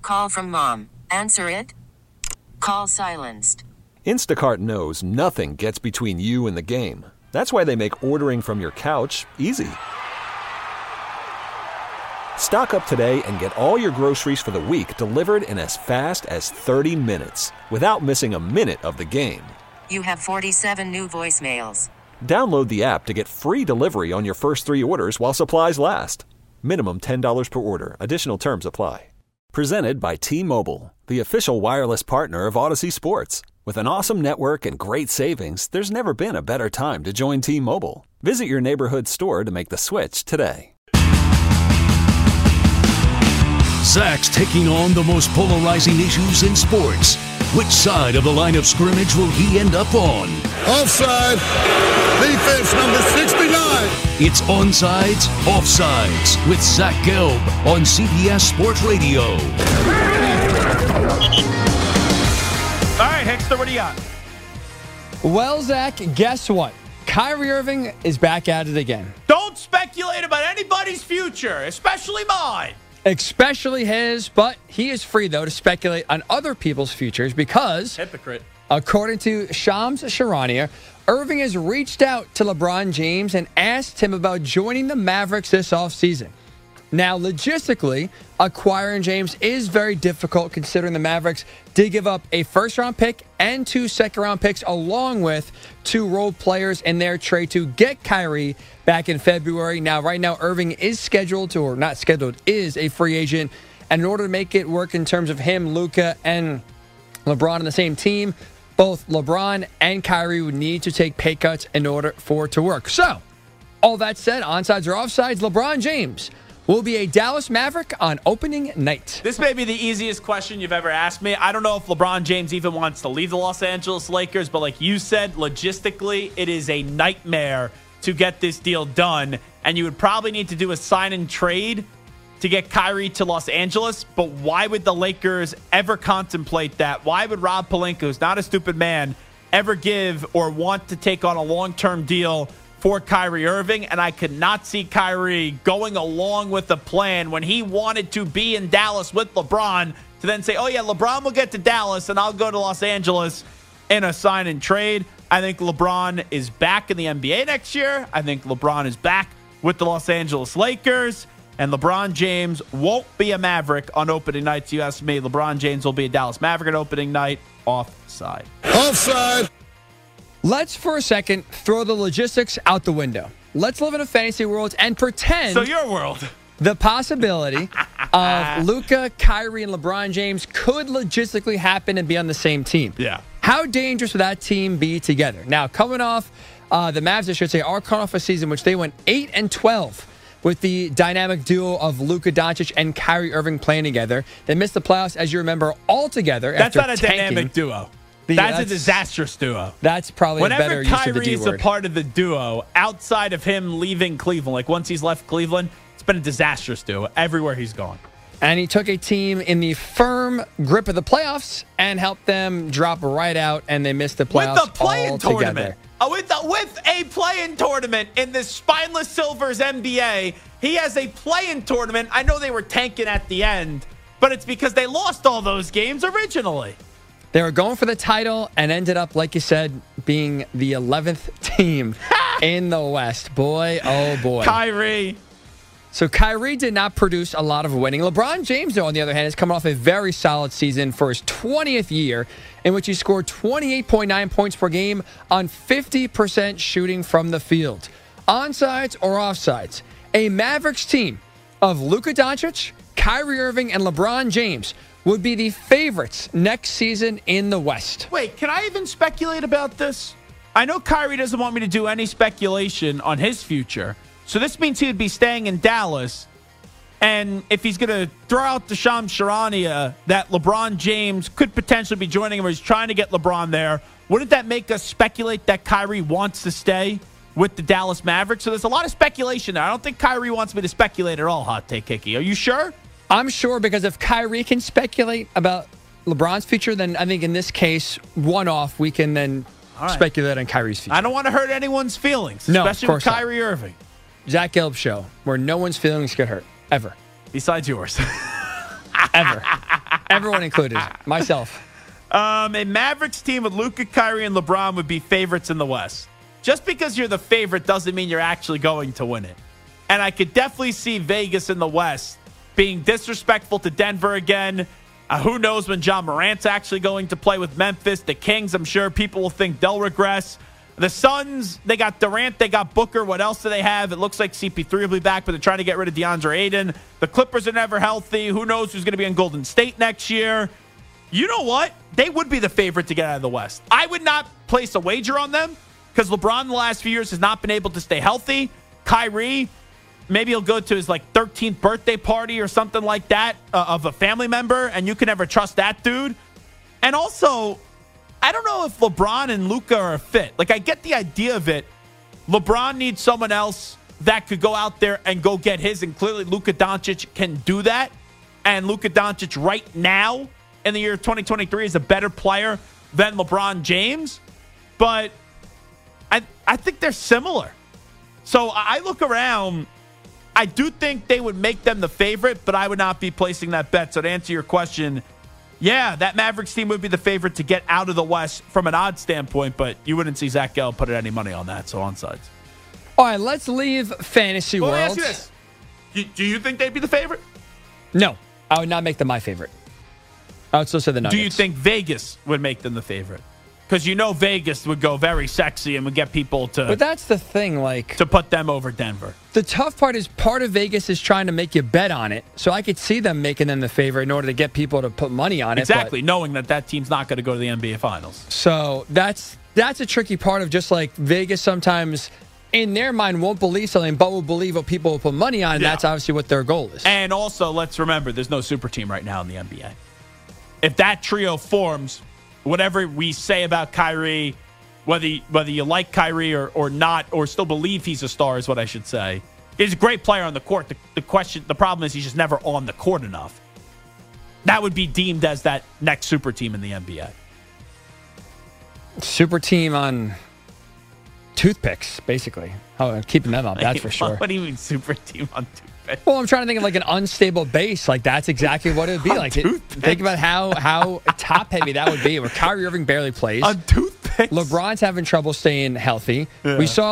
call from mom. Answer it. Call silenced. Instacart knows nothing gets between you and the game. That's why they make ordering from your couch easy. Stock up today and get all your groceries for the week delivered in as fast as 30 minutes without missing a minute of the game. You have 47 new voicemails. Download the app to get free delivery on your first 3 orders while supplies last. Minimum $10 per order. Additional terms apply. Presented by T-Mobile, the official wireless partner of Odyssey Sports. With an awesome network and great savings, there's never been a better time to join T-Mobile. Visit your neighborhood store to make the switch today. Zach's taking on the most polarizing issues in sports. Which side of the line of scrimmage will he end up on? Offside. Defense number 69. It's Onsides, Offsides with Zach Gelb on CBS Sports Radio. All right, Hickster, what do you got? Well, Zach, guess what? Kyrie Irving is back at it again. Don't speculate about anybody's future, especially mine. Especially his, but he is free, though, to speculate on other people's futures because, Hypocrite. According to Shams Charania, Irving has reached out to LeBron James and asked him about joining the Mavericks this offseason. Now, logistically, acquiring James is very difficult considering the Mavericks did give up a first-round pick and 2 second-round picks along with 2 role players in their trade to get Kyrie back in February. Now, right now, Irving is scheduled to, or not scheduled, is a free agent. And in order to make it work in terms of him, Luka, and LeBron on the same team, both LeBron and Kyrie would need to take pay cuts in order for it to work. So, all that said, onsides or offsides, LeBron James will be a Dallas Maverick on opening night. This may be the easiest question you've ever asked me. I don't know if LeBron James even wants to leave the Los Angeles Lakers, but like you said, logistically, it is a nightmare to get this deal done. And you would probably need to do a sign and trade to get Kyrie to Los Angeles. But why would the Lakers ever contemplate that? Why would Rob Pelinka, who's not a stupid man, ever give or want to take on a long-term deal for Kyrie Irving? And I could not see Kyrie going along with the plan when he wanted to be in Dallas with LeBron to then say, oh yeah, LeBron will get to Dallas and I'll go to Los Angeles in a sign and trade. I think LeBron is back in the NBA next year. I think LeBron is back with the Los Angeles Lakers. And LeBron James won't be a Maverick on opening night. So you ask me, LeBron James will be a Dallas Maverick on opening night. Offside. Offside. Let's, for a second, throw the logistics out the window. Let's live in a fantasy world and pretend So your world. the possibility of Luka, Kyrie, and LeBron James could logistically happen and be on the same team. Yeah. How dangerous would that team be together? Now, coming off, the Mavs, I should say, are coming off a season which they went 8-12 with the dynamic duo of Luka Doncic and Kyrie Irving playing together. They missed the playoffs, as you remember, altogether. That's after not a tanking. dynamic duo. That's a disastrous duo. That's probably a better use of the D word. Whenever Kyrie's a part of the duo, outside of him leaving Cleveland, like once he's left Cleveland, it's been a disastrous duo everywhere he's gone. And he took a team in the firm grip of the playoffs and helped them drop right out, and they missed the playoffs with the play-in tournament. Altogether. With a play-in tournament in this spineless Silvers NBA, he has a play-in tournament. I know they were tanking at the end, but it's because they lost all those games originally. They were going for the title and ended up, like you said, being the 11th team in the West. Boy, oh boy. Kyrie. So Kyrie did not produce a lot of winning. LeBron James, though, on the other hand, is coming off a very solid season for his 20th year in which he scored 28.9 points per game on 50% shooting from the field. Onsides or offsides, a Mavericks team of Luka Doncic, Kyrie Irving, and LeBron James would be the favorites next season in the West. Wait, can I even speculate about this? I know Kyrie doesn't want me to do any speculation on his future. So this means he would be staying in Dallas. And if he's going to throw out the Shams Charania that LeBron James could potentially be joining him or he's trying to get LeBron there, wouldn't that make us speculate that Kyrie wants to stay with the Dallas Mavericks? So there's a lot of speculation there. I don't think Kyrie wants me to speculate at all, Hot Take Hickey. Are you sure? I'm sure, because if Kyrie can speculate about LeBron's future, then I think in this case, one-off, we can then speculate on Kyrie's future. I don't want to hurt anyone's feelings, No, especially of with course Kyrie Irving. Zach Gelb Show, where no one's feelings get hurt. Ever. Besides yours. Ever. Everyone included. Myself. A Mavericks team with Luka, Kyrie, and LeBron would be favorites in the West. Just because you're the favorite doesn't mean you're actually going to win it. And I could definitely see Vegas in the West being disrespectful to Denver again. Who knows when John Morant's actually going to play with Memphis. The Kings, I'm sure people will think they'll regress. The Suns, they got Durant, they got Booker. What else do they have? It looks like CP3 will be back, but they're trying to get rid of DeAndre Ayton. The Clippers are never healthy. Who knows who's going to be in Golden State next year? You know what? They would be the favorite to get out of the West. I would not place a wager on them because LeBron in the last few years has not been able to stay healthy. Kyrie, maybe he'll go to his 13th birthday party or something like that of a family member, and you can never trust that dude. And also, I don't know if LeBron and Luka are a fit. I get the idea of it. LeBron needs someone else that could go out there and go get his, and clearly Luka Doncic can do that. And Luka Doncic right now in the year 2023 is a better player than LeBron James. But I think they're similar. So I look around. I do think they would make them the favorite, but I would not be placing that bet. So to answer your question, yeah, that Mavericks team would be the favorite to get out of the West from an odds standpoint, but you wouldn't see Zach Gell put any money on that, so on sides. All right, let's leave fantasy world. Let me ask you this. Do you think they'd be the favorite? No, I would not make them my favorite. I would still say the Nuggets. Do you think Vegas would make them the favorite? Because Vegas would go very sexy and would get people to... But that's the thing, to put them over Denver. The tough part is part of Vegas is trying to make you bet on it. So I could see them making them the favorite in order to get people to put money on it. Exactly, knowing that team's not going to go to the NBA Finals. So that's a tricky part of just Vegas sometimes, in their mind, won't believe something, but will believe what people will put money on, and that's obviously what their goal is. And also, let's remember, there's no super team right now in the NBA. If that trio forms... Whatever we say about Kyrie, whether you like Kyrie or not, or still believe he's a star is what I should say. He's a great player on the court. The problem is he's just never on the court enough. That would be deemed as that next super team in the NBA. Super team on toothpicks, basically. Oh, keeping them up, that's for sure. What do you mean super team on toothpicks? Well, I'm trying to think of an unstable base. That's exactly what it would be. Think about how top heavy that would be, where Kyrie Irving barely plays. On toothpicks? LeBron's having trouble staying healthy. Yeah. We saw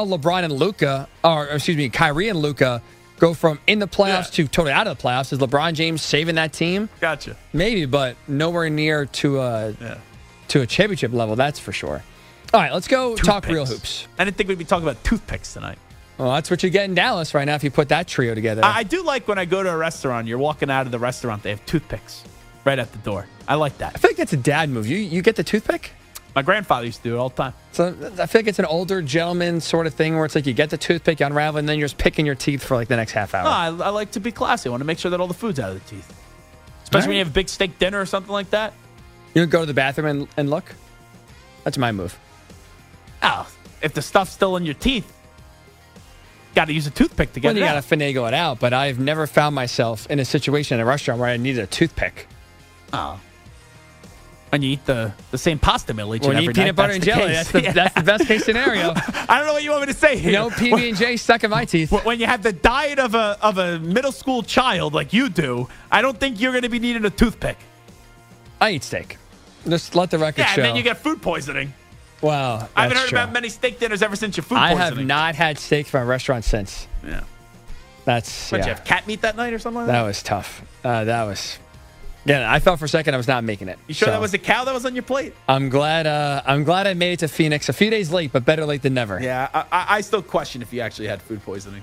Kyrie and Luka go from in the playoffs to totally out of the playoffs. Is LeBron James saving that team? Gotcha. Maybe, but nowhere near to a championship level, that's for sure. All right, let's go talk real hoops. I didn't think we'd be talking about toothpicks tonight. Well, that's what you get in Dallas right now if you put that trio together. I do like when I go to a restaurant, you're walking out of the restaurant, they have toothpicks right at the door. I like that. I feel like that's a dad move. You get the toothpick? My grandfather used to do it all the time. So I feel like it's an older gentleman sort of thing where it's you get the toothpick, you unravel, and then you're just picking your teeth for the next half hour. No, I like to be classy. I want to make sure that all the food's out of the teeth. Especially when you have a big steak dinner or something like that. You don't go to the bathroom and look? That's my move. Oh, if the stuff's still in your teeth, got to use a toothpick to get it out. You got to finagle it out, but I've never found myself in a situation in a restaurant where I needed a toothpick. Oh. And you eat the same pasta meal each and every night. Peanut butter and jelly. That's the best case scenario. I don't know what you want me to say here. No PB&J stuck in my teeth. When you have the diet of a middle school child like you do, I don't think you're going to be needing a toothpick. I eat steak. Just let the record show. And then you get food poisoning. Wow, I haven't heard about many steak dinners ever since your food poisoning. I have not had steak from a restaurant since. Yeah. Did you have cat meat that night or something like that? That was tough. Yeah, I thought for a second I was not making it. You sure that was a cow that was on your plate? I'm glad I made it to Phoenix a few days late, but better late than never. Yeah, I still question if you actually had food poisoning.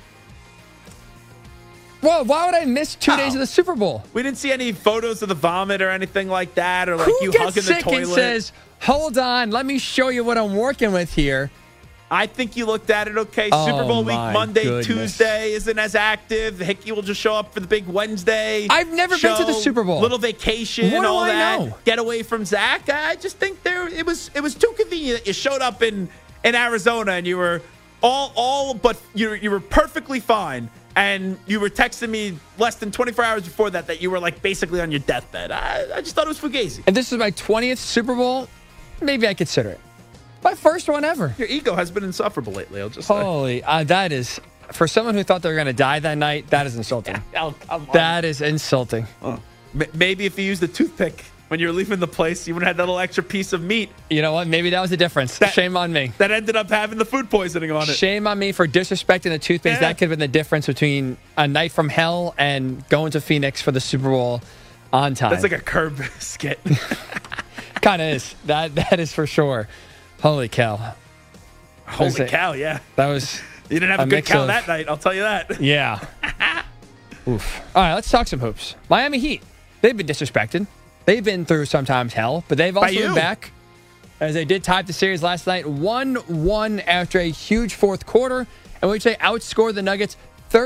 Well, why would I miss 2 days of the Super Bowl? We didn't see any photos of the vomit or anything like that, or you hugging the toilet. Who gets sick and says, hold on, let me show you what I'm working with here? I think you looked at it okay. Super Bowl week, Monday, Tuesday isn't as active. Hickey will just show up for the big Wednesday. I've never been to the Super Bowl. Little vacation, what all do I that. know? Get away from Zach. I just think it was too convenient that you showed up in Arizona and you were but you were perfectly fine. And you were texting me less than 24 hours before that you were basically on your deathbed. I just thought it was fugazi. And this is my 20th Super Bowl? Maybe I consider it. My first one ever. Your ego has been insufferable lately, I'll just say. That is, for someone who thought they were going to die that night, that is insulting. Oh, come on. That is insulting. Oh. Maybe if you used a toothpick when you were leaving the place, you would have had that little extra piece of meat. You know what? Maybe that was the difference. Shame on me. That ended up having the food poisoning on it. Shame on me for disrespecting the toothpaste. Yeah. That could have been the difference between a night from hell and going to Phoenix for the Super Bowl on time. That's like a Curb skit. Kind of is. That is for sure. Holy cow. Holy cow, yeah. That was... You didn't have a good cow that night, I'll tell you that. Yeah. Oof. All right, let's talk some hoops. Miami Heat. They've been disrespected. They've been through sometimes hell, but they've also been back as they did tie the series last night 1-1 after a huge fourth quarter in which they outscored the Nuggets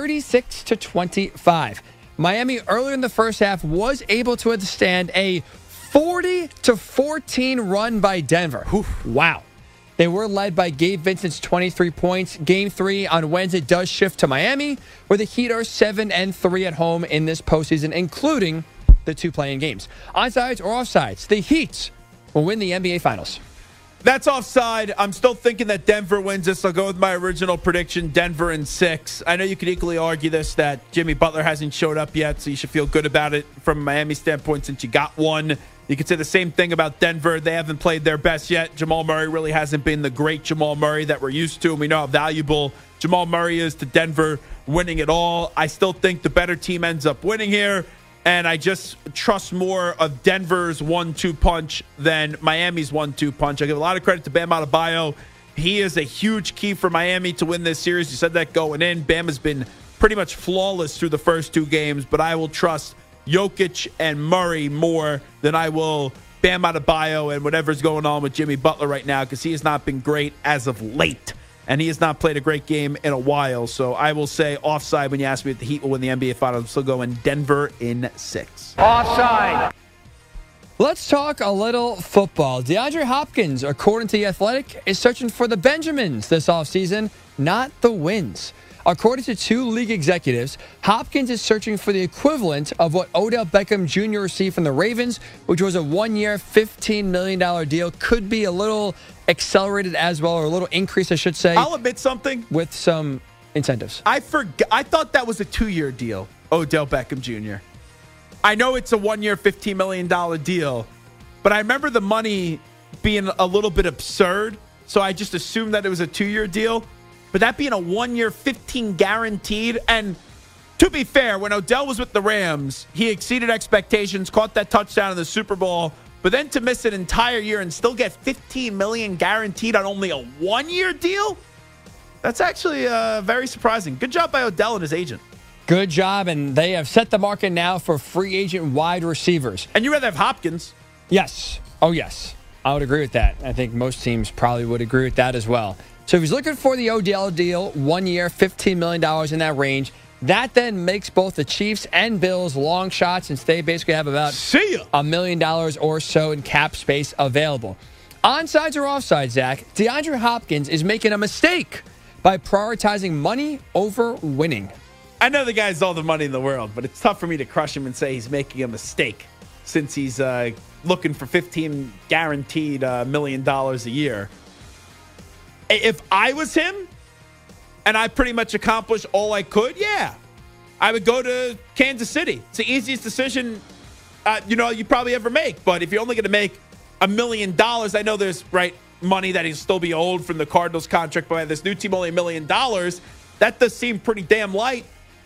36-25. Miami earlier in the first half was able to withstand a 40-14 run by Denver. Oof. Wow. They were led by Gabe Vincent's 23 points. Game 3 on Wednesday does shift to Miami, where the Heat are 7-3 at home in this postseason, including the 2 playing games. Onsides or offsides, the Heat will win the NBA Finals. That's offside. I'm still thinking that Denver wins this. I'll go with my original prediction, Denver in 6. I know you could equally argue this, that Jimmy Butler hasn't showed up yet, so you should feel good about it from a Miami standpoint since you got one. You could say the same thing about Denver. They haven't played their best yet. Jamal Murray really hasn't been the great Jamal Murray that we're used to, and we know how valuable Jamal Murray is to Denver winning it all. I still think the better team ends up winning here, and I just trust more of Denver's 1-2 punch than Miami's 1-2 punch. I give a lot of credit to Bam Adebayo. He is a huge key for Miami to win this series. You said that going in. Bam has been pretty much flawless through the first 2 games, but I will trust Jokic and Murray more than I will Bam Adebayo and whatever's going on with Jimmy Butler right now, because he has not been great as of late, and he has not played a great game in a while. So I will say offside when you ask me if the Heat will win the NBA Finals. I'm still going Denver in 6. Offside. Let's talk a little football. DeAndre Hopkins, according to The Athletic, is searching for the Benjamins this offseason, not the wins. According to 2 league executives, Hopkins is searching for the equivalent of what Odell Beckham Jr. received from the Ravens, which was a 1-year, $15 million deal. Could be a little accelerated as well, or a little increase, I should say. I'll admit something. With some incentives. I thought that was a 2-year deal, Odell Beckham Jr. I know it's a 1-year, $15 million deal, but I remember the money being a little bit absurd, so I just assumed that it was a 2-year deal. But that being a 1-year, 15 guaranteed, and to be fair, when Odell was with the Rams, he exceeded expectations, caught that touchdown in the Super Bowl, but then to miss an entire year and still get $15 million guaranteed on only a 1-year deal, that's actually very surprising. Good job by Odell and his agent. Good job, and they have set the market now for free agent wide receivers. And you'd rather have Hopkins. Yes. Oh, yes. I would agree with that. I think most teams probably would agree with that as well. So if he's looking for the Odell deal, 1 year, $15 million in that range, that then makes both the Chiefs and Bills long shots, since they basically have about $1 million or so in cap space available. Onsides or offsides, Zach, DeAndre Hopkins is making a mistake by prioritizing money over winning. I know the guy's all the money in the world, but it's tough for me to crush him and say he's making a mistake since he's looking for $15 guaranteed million a year. If I was him and I pretty much accomplished all I could, yeah, I would go to Kansas City. It's the easiest decision, you probably ever make. But if you're only going to make $1 million, I know there's money that he'll still be owed from the Cardinals contract, but by this new team only $1 million, that does seem pretty damn light.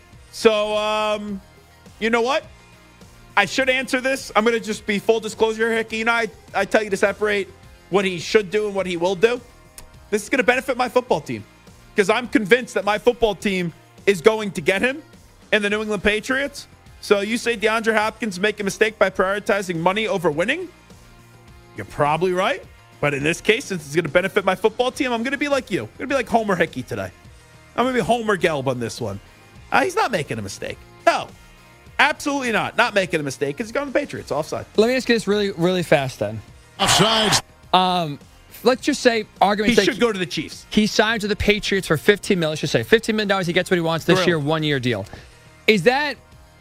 So, you know what? I should answer this. I'm going to just be full disclosure here, Hickey. I tell you to separate what he should do and what he will do. This is going to benefit my football team because I'm convinced that my football team is going to get him in the New England Patriots. So you say DeAndre Hopkins make a mistake by prioritizing money over winning? You're probably right. But in this case, since it's going to benefit my football team, I'm going to be like you. I'm going to be like Homer Hickey today. I'm going to be Homer Gelb on this one. He's not making a mistake. No, absolutely not. Not making a mistake because he's going to the Patriots. Offside. Let me ask you this really, really fast then. Offside. Let's just say, argument's sake, he should go to the Chiefs. He signed to the Patriots for $15 million. Let's just say $15 million. He gets what he wants this year, 1-year deal. Is that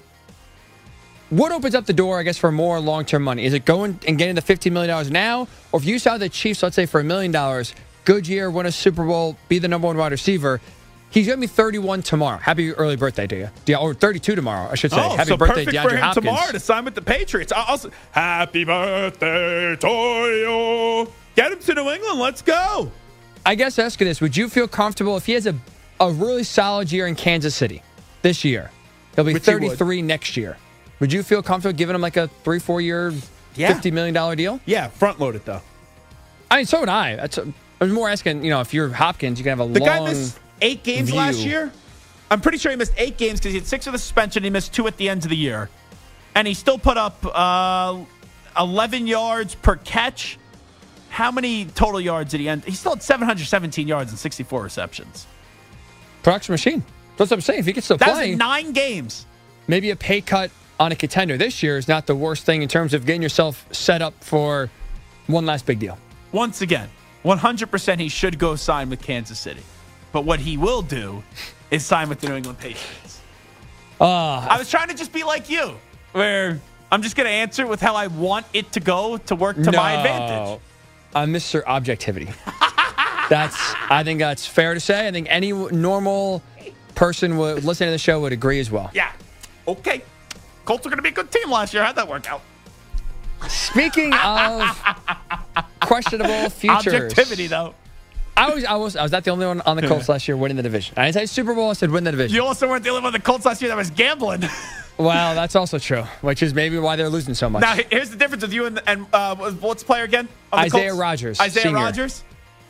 what opens up the door, I guess, for more long-term money? Is it going and getting the $15 million now? Or if you saw the Chiefs, let's say, for $1 million, good year, win a Super Bowl, be the number 1 wide receiver, He's going to be 31 tomorrow. Happy early birthday to you. Yeah, or 32 tomorrow, I should say. Happy birthday, perfect DeAndre for him Hopkins. tomorrow to sign with the Patriots. Also, happy birthday to you. Get him to New England. Let's go. I guess asking this, would you feel comfortable if he has a really solid year in Kansas City this year? He'll be 33 next year. Would you feel comfortable giving him like a 3-4 year, $50 million deal? Yeah, front load it though. I mean, so would I. I was more asking, if you're Hopkins, you can have a The long guy missed 8 games view. last year. I'm pretty sure he missed 8 games because he had 6 with a suspension. He missed 2 at the end of the year. And he still put up 11 yards per catch. How many total yards did he end? He still had 717 yards and 64 receptions. Production machine. That's what I'm saying. If he gets to That play, was in 9 games. maybe a pay cut on a contender this year is not the worst thing in terms of getting yourself set up for one last big deal. Once again, 100% he should go sign with Kansas City. But what he will do is sign with the New England Patriots. I was trying to just be like you, where I'm just going to answer with how I want it to go to work to my advantage. Mr. Objectivity. I think that's fair to say. I think any normal person listening to the show would agree as well. Yeah. Okay. Colts are going to be a good team last year. How'd that work out? Speaking of questionable futures. Objectivity, though. I was not the only one on the Colts last year winning the division. I didn't say Super Bowl. I said win the division. You also weren't the only one on the Colts last year that was gambling. Well, that's also true, which is maybe why they're losing so much. Now, here's the difference with you and what's the player again? Isaiah Rodgers. Isaiah Rodgers.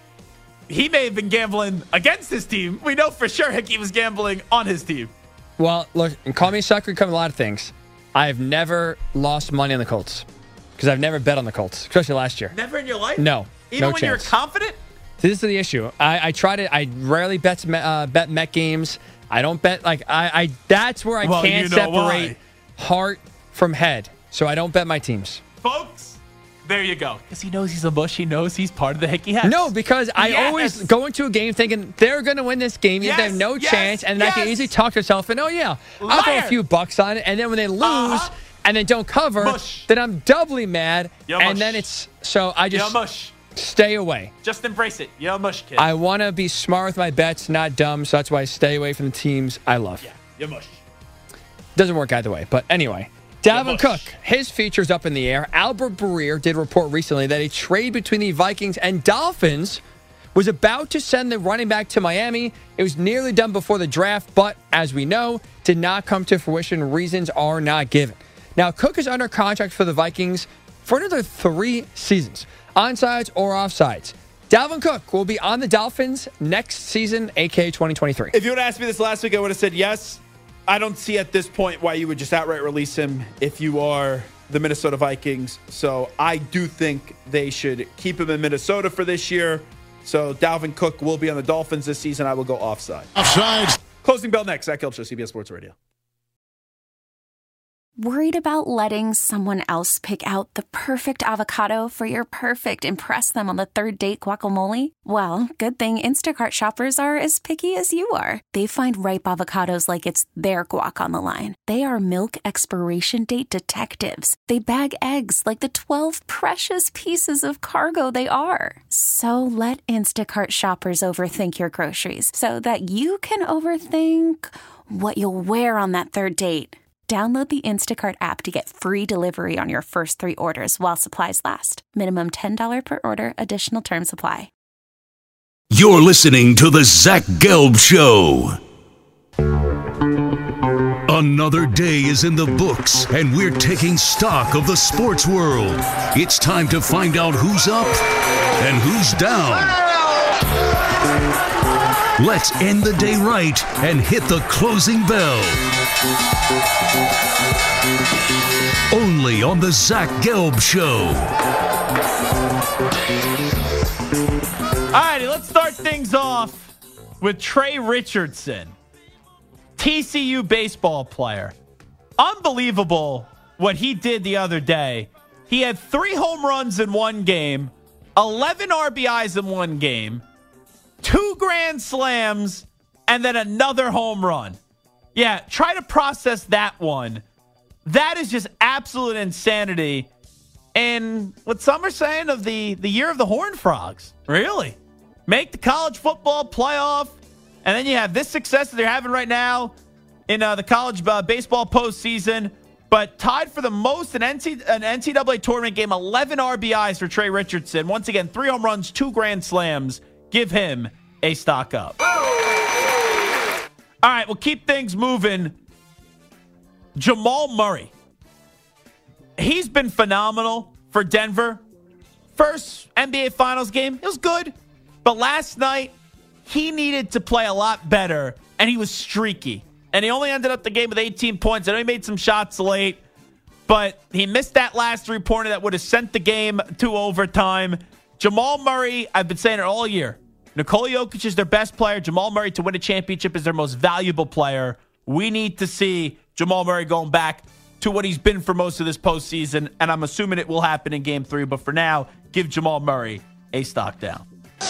He may have been gambling against his team. We know for sure Hickey was gambling on his team. Well, look, and call me a sucker, come a lot of things. I have never lost money on the Colts because I've never bet on the Colts, especially last year. Never in your life? No. Even no when chance. you're confident? This is the issue. I try to. I rarely bet Met games. I don't bet that's where I can't separate heart from head. So I don't bet my teams. Folks, there you go. Because he knows he's a bush. He knows he's part of the Hickey Hats. No, because I always go into a game thinking they're going to win this game. They have no chance. And I can easily talk to myself and, I'll throw a few bucks on it. And then when they lose and they don't cover, then I'm doubly mad. And then it's so I just stay away. Just embrace it. You're a mush, kid. I want to be smart with my bets, not dumb. So that's why I stay away from the teams I love. Yeah, you're mush. Doesn't work either way. But anyway, Dalvin Cook, his future's up in the air. Albert Breer did report recently that a trade between the Vikings and Dolphins was about to send the running back to Miami. It was nearly done before the draft, but as we know, did not come to fruition. Reasons are not given. Now, Cook is under contract for the Vikings for another 3 seasons, onsides or offsides. Dalvin Cook will be on the Dolphins next season, aka 2023. If you would have asked me this last week, I would have said yes. I don't see at this point why you would just outright release him if you are the Minnesota Vikings. So I do think they should keep him in Minnesota for this year. So Dalvin Cook will be on the Dolphins this season. I will go offside. Offside. Closing bell next. Zach Gelb Show, CBS Sports Radio. Worried about letting someone else pick out the perfect avocado for your perfect impress them on the third date guacamole? Well, good thing Instacart shoppers are as picky as you are. They find ripe avocados like it's their guac on the line. They are milk expiration date detectives. They bag eggs like the 12 precious pieces of cargo they are. So let Instacart shoppers overthink your groceries so that you can overthink what you'll wear on that third date. Download the Instacart app to get free delivery on your first 3 orders while supplies last. Minimum $10 per order. Additional terms apply. You're listening to The Zach Gelb Show. Another day is in the books, and we're taking stock of the sports world. It's time to find out who's up and who's down. Let's end the day right and hit the closing bell. Only on the Zach Gelb Show. All righty, let's start things off with Trey Richardson, TCU baseball player. Unbelievable what he did the other day. He had 3 home runs in one game, 11 RBIs in one game, 2 grand slams, and then another home run. Yeah, try to process that one. That is just absolute insanity. And what some are saying of the year of the Horned Frogs. Really? Make the college football playoff, And then you have this success that they're having right now in the college baseball postseason, but tied for the most in an NCAA tournament game, 11 RBIs for Trey Richardson. Once again, 3 home runs, 2 grand slams. Give him a stock up. All right, we'll keep things moving. Jamal Murray. He's been phenomenal for Denver. First NBA Finals game, it was good. But last night, he needed to play a lot better, and he was streaky. And he only ended up the game with 18 points. I know he made some shots late, but he missed that last 3-pointer that would have sent the game to overtime. Jamal Murray, I've been saying it all year. Nikola Jokic is their best player. Jamal Murray, to win a championship, is their most valuable player. We need to see Jamal Murray going back to what he's been for most of this postseason, and I'm assuming it will happen in Game 3. But for now, give Jamal Murray a stock down.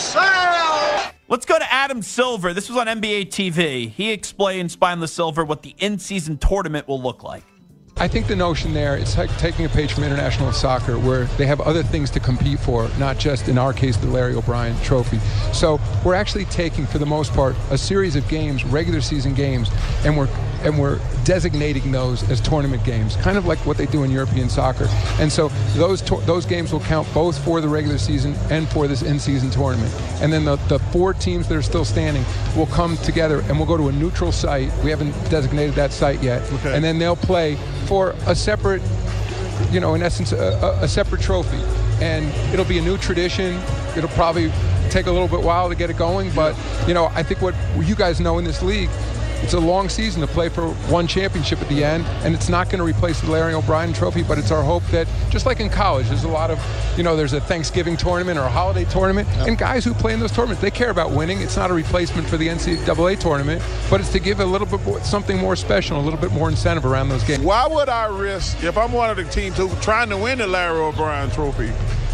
Let's go to Adam Silver. This was on NBA TV. He explained, Spineless Silver, what the in-season tournament will look like. I think the notion there, it's like taking a page from international soccer where they have other things to compete for, not just, in our case, the Larry O'Brien trophy. So we're actually taking, for the most part, a series of games, regular season games, and we're designating those as tournament games, kind of like what they do in European soccer. And so those games will count both for the regular season and for this in-season tournament. And then the 4 teams that are still standing will come together and we'll go to a neutral site. We haven't designated that site yet. Okay. And then they'll play for a separate, in essence, a separate trophy. And it'll be a new tradition. It'll probably take a little bit while to get it going. But, I think what you guys know in this league, it's a long season to play for one championship at the end, and it's not going to replace the Larry O'Brien trophy, but it's our hope that, just like in college, there's a lot of, there's a Thanksgiving tournament or a holiday tournament, and guys who play in those tournaments, they care about winning. It's not a replacement for the NCAA tournament, but it's to give a little bit more, something more special, a little bit more incentive around those games. Why would I risk, if I'm one of the teams who's trying to win the Larry O'Brien trophy,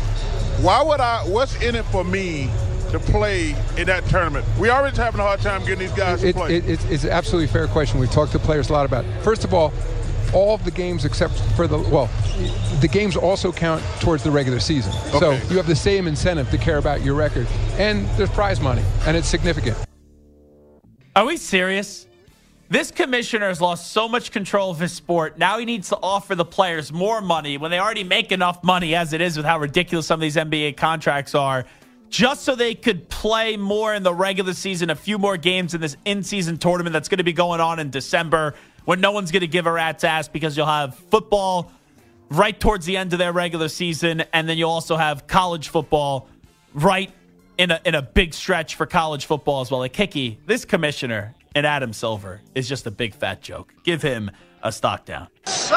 what's in it for me to play in that tournament? We already having a hard time getting these guys to play. It's an absolutely fair question. We've talked to players a lot about it. First of all of the games except for the games also count towards the regular season. Okay. So you have the same incentive to care about your record. And there's prize money, and it's significant. Are we serious? This commissioner has lost so much control of his sport. Now he needs to offer the players more money when they already make enough money as it is with how ridiculous some of these NBA contracts are, just so they could play more in the regular season, a few more games in this in-season tournament that's going to be going on in December, when no one's going to give a rat's ass because you'll have football right towards the end of their regular season, and then you'll also have college football right in a big stretch for college football as well. Like, Hickey, this commissioner and Adam Silver is just a big fat joke. Give him a stock down.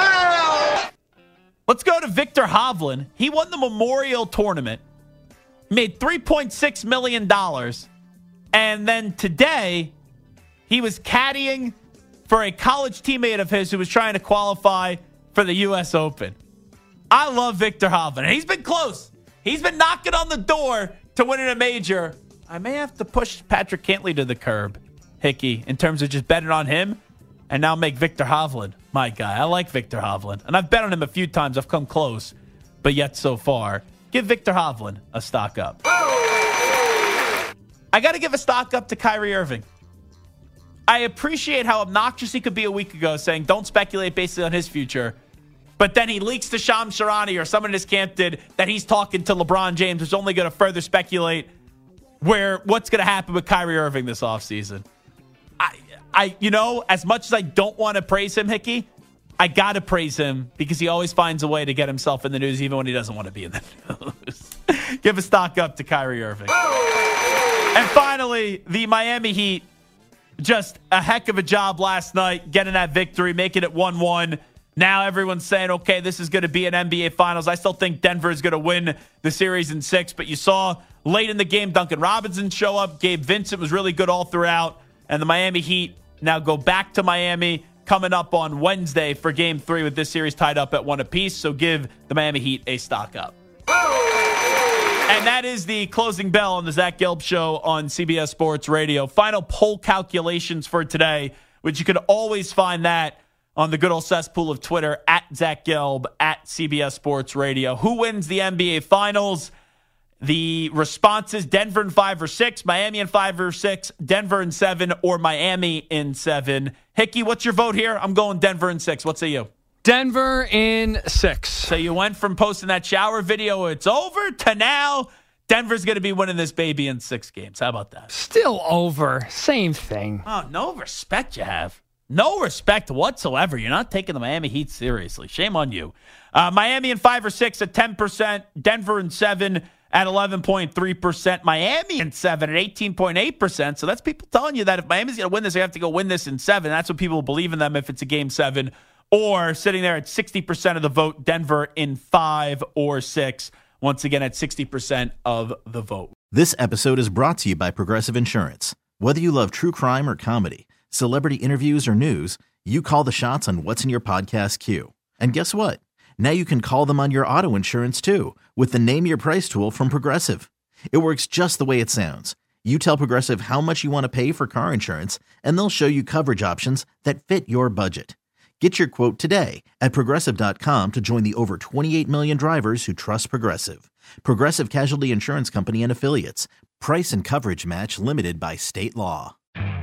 Let's go to Victor Hovland. He won the Memorial Tournament, made $3.6 million, and then today he was caddying for a college teammate of his who was trying to qualify for the U.S. Open. I love Victor Hovland. He's been close. He's been knocking on the door to winning a major. I may have to push Patrick Cantley to the curb, Hickey, in terms of just betting on him and now make Victor Hovland my guy. I like Victor Hovland, and I've bet on him a few times. I've come close, but yet so far. Give Victor Hovland a stock up. I got to give a stock up to Kyrie Irving. I appreciate how obnoxious he could be a week ago saying don't speculate basically on his future. But then he leaks to Shams Charania or someone in his camp did that he's talking to LeBron James, which is only going to further speculate what's going to happen with Kyrie Irving this offseason. As much as I don't want to praise him, Hickey, I got to praise him because he always finds a way to get himself in the news even when he doesn't want to be in the news. Give a stock up to Kyrie Irving. And finally, the Miami Heat, just a heck of a job last night getting that victory, making it 1-1. Now everyone's saying, okay, this is going to be an NBA Finals. I still think Denver is going to win the series in 6, but you saw late in the game Duncan Robinson show up. Gabe Vincent was really good all throughout. And the Miami Heat now go back to Miami coming up on Wednesday for Game 3 with this series tied up at 1 apiece. So give the Miami Heat a stock up. And that is the closing bell on the Zach Gelb Show on CBS Sports Radio. Final poll calculations for today, which you could always find that on the good old cesspool of Twitter, at Zach Gelb, at CBS Sports Radio. Who wins the NBA Finals? The responses, Denver in 5 or 6, Miami in 5 or 6, Denver in 7, or Miami in 7. Hickey, what's your vote here? I'm going Denver in 6. What say you? Denver in 6. So you went from posting that shower video, it's over, to now Denver's going to be winning this baby in 6 games. How about that? Still over. Same thing. Oh, no respect you have. No respect whatsoever. You're not taking the Miami Heat seriously. Shame on you. Miami in 5 or 6 at 10%. Denver in 7 at 11.3%. Miami in 7 at 18.8%. So that's people telling you that if Miami's going to win this, they have to go win this in 7. That's what people believe in them if it's a game 7. Or sitting there at 60% of the vote, Denver in 5 or 6. Once again, at 60% of the vote. This episode is brought to you by Progressive Insurance. Whether you love true crime or comedy, celebrity interviews or news, you call the shots on what's in your podcast queue. And guess what? Now you can call them on your auto insurance too with the Name Your Price tool from Progressive. It works just the way it sounds. You tell Progressive how much you want to pay for car insurance, and they'll show you coverage options that fit your budget. Get your quote today at Progressive.com to join the over 28 million drivers who trust Progressive. Progressive Casualty Insurance Company and Affiliates. Price and coverage match limited by state law.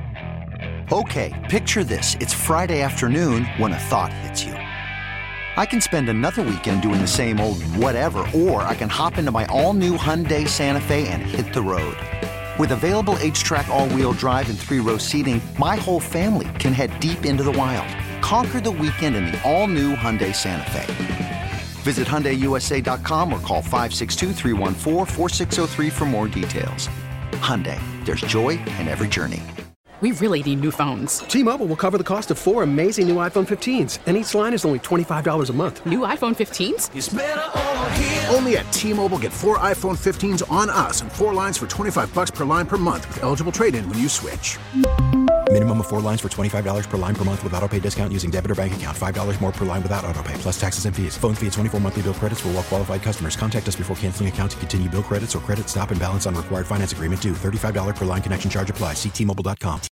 Okay, picture this. It's Friday afternoon when a thought hits you. I can spend another weekend doing the same old whatever, or I can hop into my all-new Hyundai Santa Fe and hit the road. With available H-Track all-wheel drive and 3-row seating, my whole family can head deep into the wild. Conquer the weekend in the all-new Hyundai Santa Fe. Visit HyundaiUSA.com or call 562-314-4603 for more details. Hyundai, there's joy in every journey. We really need new phones. T-Mobile will cover the cost of 4 amazing new iPhone 15s, and each line is only $25 a month. New iPhone 15s? It's better over here. Only at T-Mobile, get 4 iPhone 15s on us and 4 lines for $25 per line per month with eligible trade-in when you switch. Minimum of 4 lines for $25 per line per month with autopay discount using debit or bank account. $5 more per line without autopay, plus taxes and fees. Phone fee at 24 monthly bill credits for well-qualified customers. Contact us before canceling account to continue bill credits or credit stop and balance on required finance agreement due. $35 per line connection charge applies. See T-Mobile.com.